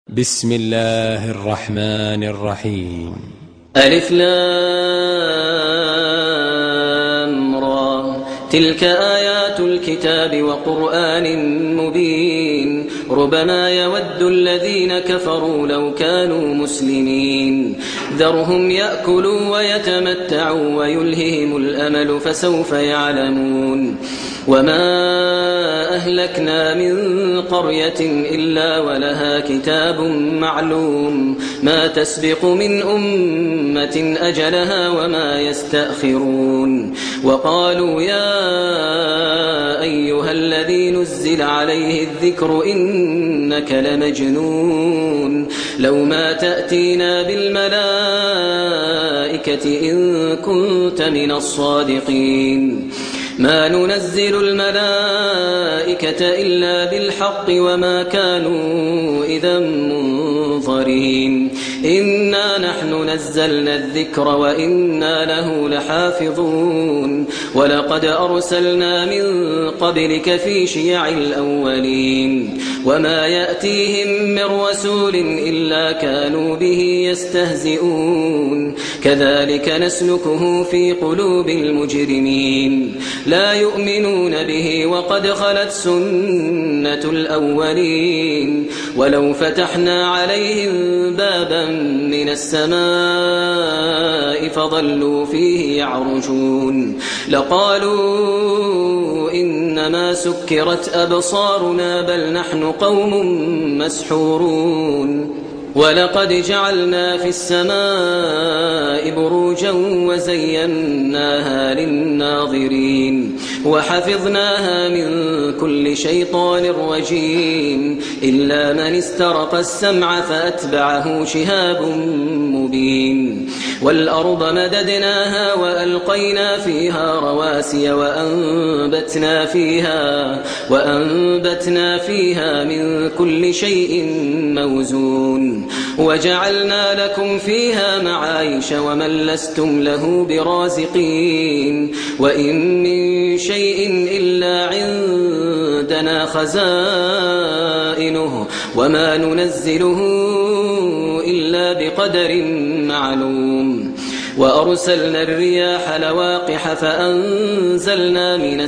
بسم الله الرحمن الرحيم. ألف لام را تلك آيات الكتاب وقرآن مبين ربما يود الذين كفروا لو كانوا مسلمين ذرهم يأكلوا ويتمتعوا ويلههم الأمل فسوف يعلمون وما أهلكنا من قرية إلا ولها كتاب معلوم ما تسبق من أمة أجلها وما يستأخرون وقالوا يا أيها الذي نزل عليه الذكر إنك لمجنون لو ما تأتينا بالملائكة إن كنت من الصادقين ما ننزل الملائكة إلا بالحق وما كانوا إذا منظرين إنا نحن نزلنا الذكر وإنا له لحافظون ولقد أرسلنا من قبلك في شيع الأولين وما يأتيهم من رسول إلا كانوا به يستهزئون كذلك نسلكه في قلوب المجرمين لا يؤمنون به وقد خلت سنة الأولين ولو فتحنا عليهم بابا من السماء فظلوا فيه يعرجون لقالوا إنما سكرت أبصارنا بل نحن قوم مسحورون ولقد جعلنا في السماء بروجا وزيناها للناظرين وحفظناها من كل شيطان رجيم إلا من استرق السمع فأتبعه شهاب مبين والأرض مددناها وألقينا فيها رواسي وأنبتنا فيها من كل شيء موزون وجعلنا لكم فيها معايش ومن لستم له برازقين وإن من شيء إلا عندنا خزائنه وما ننزله إلا بقدر معلوم وأرسلنا الرياح لواقح فأنزلنا من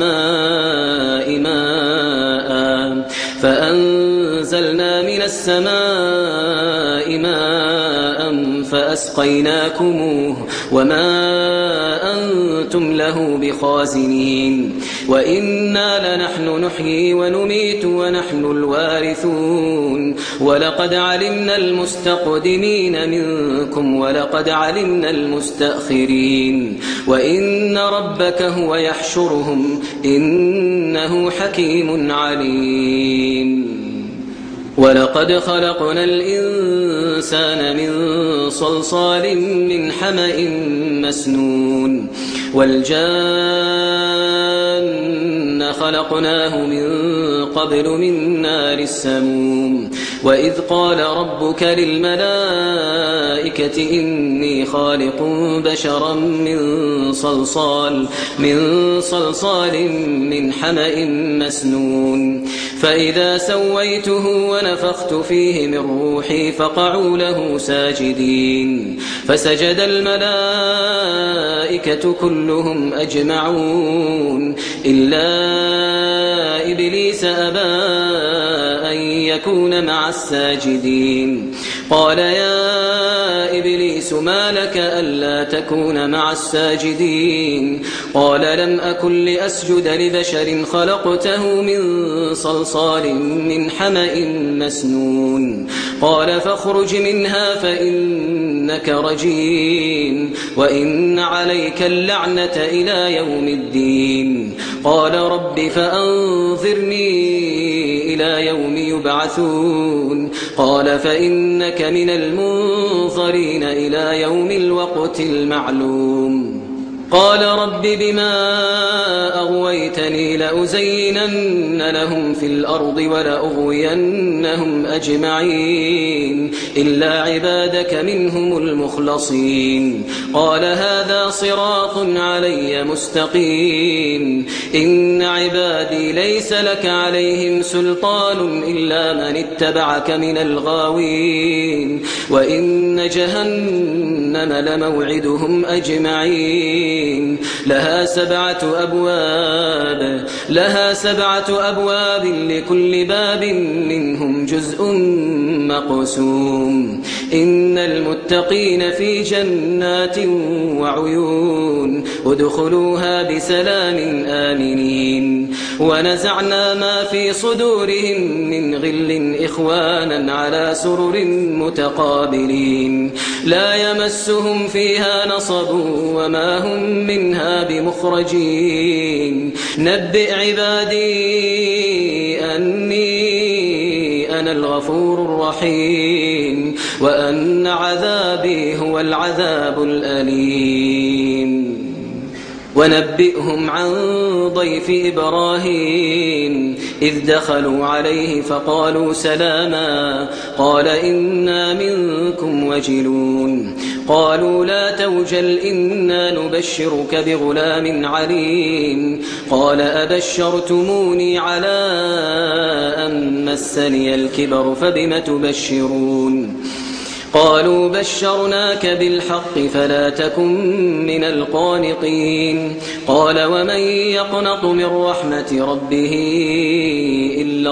السماء ماء فأسقيناكموه وما أنتم له بخازنين وإنا لنحن نحيي ونميت ونحن الوارثون ولقد علمنا المستقدمين منكم ولقد علمنا المستأخرين وإن ربك هو يحشرهم إنه حكيم عليم ولقد خلقنا الإنسان من صلصال من حمأ مسنون والجان خلقناه من قبل من نار السموم وإذ قال ربك للملائكة إني خالق بشرا من صلصال من حمأ مسنون فإذا سويته ونفخت فيه من روحي فقعوا له ساجدين فسجد الملائكة كلهم أجمعون إلا إبليس أبى أن يكون مع الساجدين قال يا إبليس ما لك ألا تكون مع الساجدين قال لم أكن لأسجد لبشر خلقته من صلصال من حمأ مسنون قال فاخرج منها فإنك رجيم وإن عليك اللعنة إلى يوم الدين قال رب فأنظرني إلى يوم يبعثون قال فإنك من المنظرين إلى يوم الوقت المعلوم قال رب بما أغويتني لأزينن لهم في الأرض ولأغوينهم أجمعين إلا عبادك منهم المخلصين قال هذا صراط علي مستقيم إن عبادي ليس لك عليهم سلطان إلا من اتبعك من الغاوين وإن جهنم لموعدهم أجمعين لها سبعة أبواب لكل باب منهم جزء مقسوم إن المتقين في جنات وعيون ادخلوها بسلام آمنين ونزعنا ما في صدورهم من غل إخوانا على سرر متقابلين لا يمسهم فيها نصب وما هم منها بمخرجين نبئ عبادي أني أنا الغفور الرحيم وأن عذابي هو العذاب الأليم ونبئهم عن ضيف إبراهيم إذ دخلوا عليه فقالوا سلاما قال إنا منكم وجلون قالوا لا توجل إنا نبشرك بغلام عليم قال أبشرتموني على أن مسني الكبر فبم تبشرون قالوا بشرناك بالحق فلا تكن من القانطين قال ومن يقنط من رحمة ربه إلا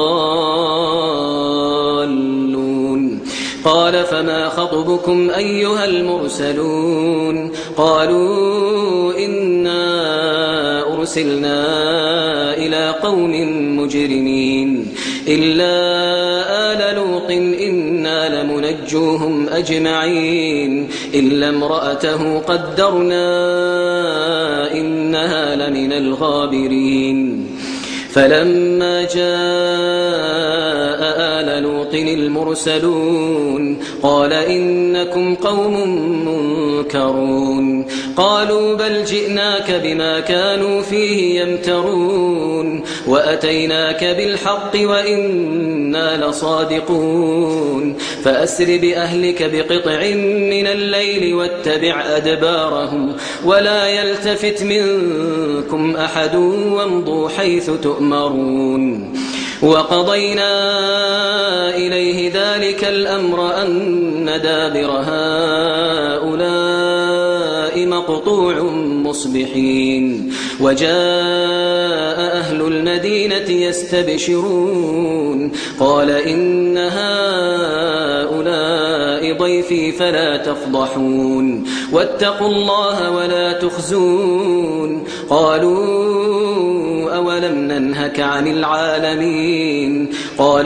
الضالون قال فما خطبكم أيها المرسلون قالوا إنا أرسلنا إلى قوم مجرمين إلا آل لوط إنا لمنجوهم أجمعين إلا امرأته قدرنا إنها لمن الغابرين فلما جاء آل لوط المرسلون قال إنكم قوم منكرون قالوا بل جئناك بما كانوا فيه يمترون وأتيناك بالحق وإنا لصادقون فأسر بأهلك بقطع من الليل واتبع أدبارهم ولا يلتفت منكم أحد وامضوا حيث تؤمرون وقضينا إليه ذلك الأمر أن دابر هؤلاء مقطوع مصبحين وجاء أهل المدينة يستبشرون قال إن هؤلاء ضيفي فلا تفضحون واتقوا الله ولا تخزون قالوا أولم ننهك عن العالمين قال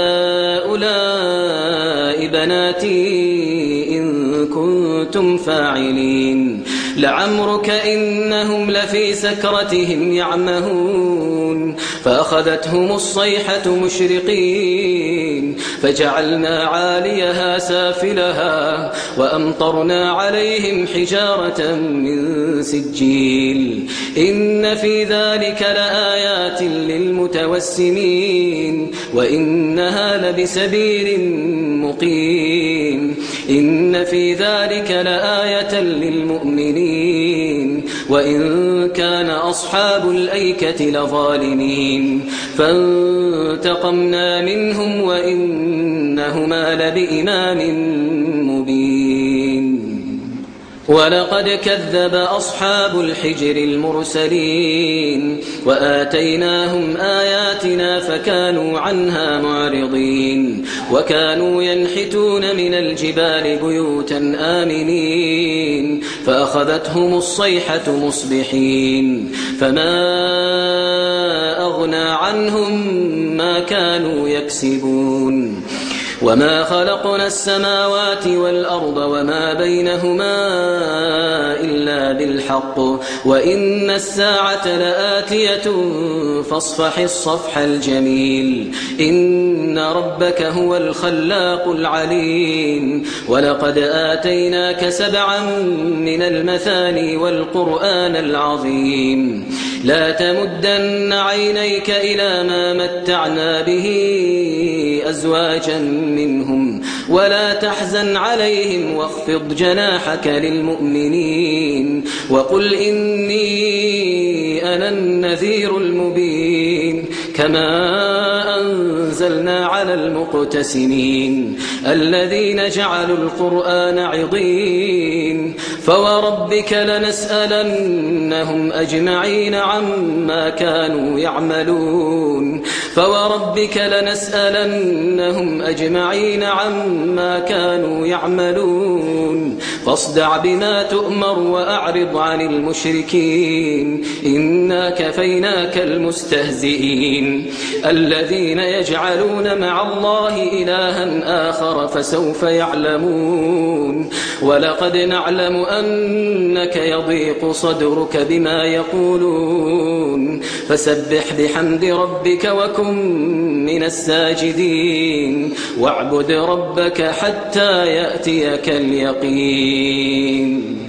هؤلاء بناتي إن كنتم فاعلين لعمرك إنهم لفي سكرتهم يعمهون فأخذتهم الصيحة مشرقين فجعلنا عاليها سافلها وأمطرنا عليهم حجارة من سجيل إن في ذلك لآيات للمتوسمين وإنها لبسبيل مقيم إن في ذلك لآية للمؤمنين وإن كان أصحاب الأيكة لظالمين فانتقمنا منهم وإنهما لبإمام مبين ولقد كذب أصحاب الحجر المرسلين وآتيناهم آياتنا فكانوا عنها معرضين وكانوا ينحتون من الجبال بيوتا آمنين فأخذتهم الصيحة مصبحين فما أغنى عنهم ما كانوا يكسبون وما خلقنا السماوات والأرض وما بينهما إلا بالحق وإن الساعة لآتية فاصفح الصفح الجميل إن ربك هو الخلاق العليم ولقد آتيناك 7 من المثاني والقرآن العظيم لا تمدن عينيك إلى ما متعنا به أزواجا منهم ولا تحزن عليهم واخفض جناحك للمؤمنين وقل إني أنا النذير المبين كما أنزلنا على المقتسمين الذين جعلوا القرآن عضين فوربك لنسألنهم أجمعين عما كانوا يعملون فوربك لنسألنهم أجمعين عما كانوا يعملون فاصدع بما تؤمر وأعرض عن المشركين إنا كفيناك المستهزئين الذين يجعلون مع الله إلها آخر فسوف يعلمون ولقد نعلم أنك يضيق صدرك بما يقولون فسبح بحمد ربك وكن من الساجدين واعبد ربك حتى يأتيك اليقين